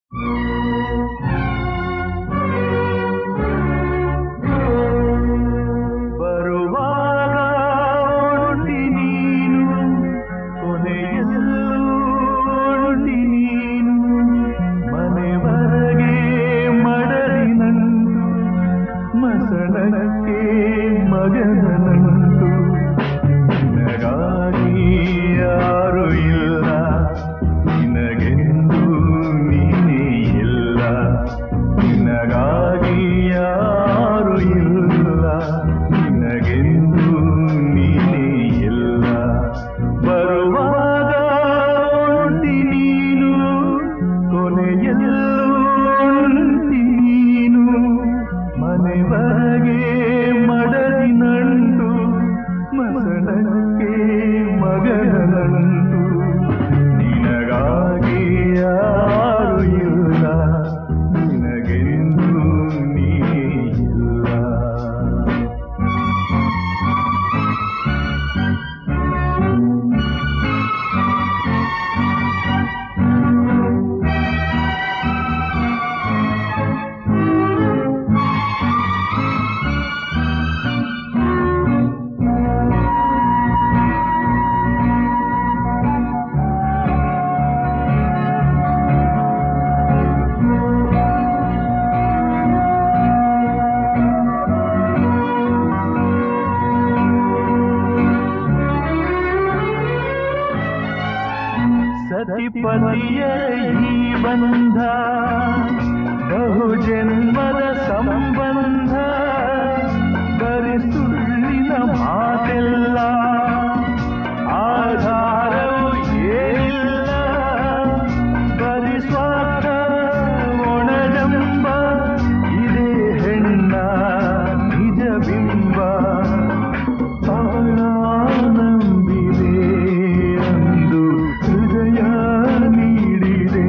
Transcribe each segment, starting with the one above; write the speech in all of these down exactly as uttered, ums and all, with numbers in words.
ಸತಿಪತಿಯ ಈ ಬಂಧ ಬಹು ಜನ್ಮದ ಸಂಬಂಧ ಬರಿ ಸುಳ್ಳಿನ ಮಾತೆಲ್ಲ ಆಧಾರವು ಏನಿಲ್ಲ ಬರಿ ಸ್ವಾರ್ಥ ಒಣಜಂಬ ಇದೇ ಹೆಣ್ಣ ನಿಜ ಬಿಂಬ ನಂಬಿದೆ ಅಂದು ಹೃದಯ ನೀಡಿದೆ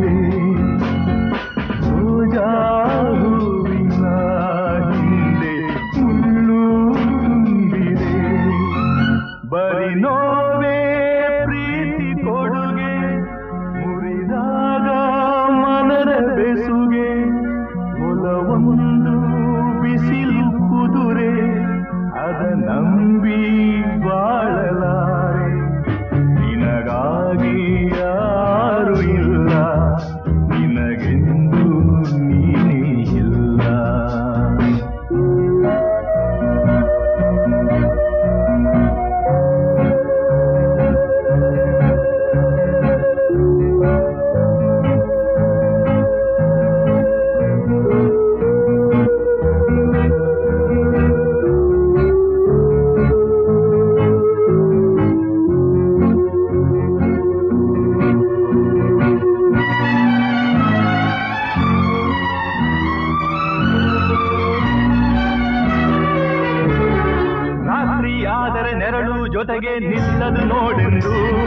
ಹೂವಿನ ಹಿಂದೆ ಮುಳ್ಳು ತುಂಬಿದೆ ಬರಿ ನೋವೇ ಪ್ರೀತಿ ಕೊಡುಗೆ ಮುರಿದಾಗ ಮನದ ಬೆಸುಗೆ ಒಲವೊಂದು ಬಿಸಿಲು ಕುದುರೆ ಅದ ನಂಬಿ ಬಾಳಲಾರೆ ನಿನಗಾಗಿ ಯಾರು ಇಲ್ಲ ನಿನಗೆಂದು ನೀನೇ ಇಲ್ಲ ಜೊತೆಗೆ ನಿಲ್ಲದು ನೋಡೆಂದು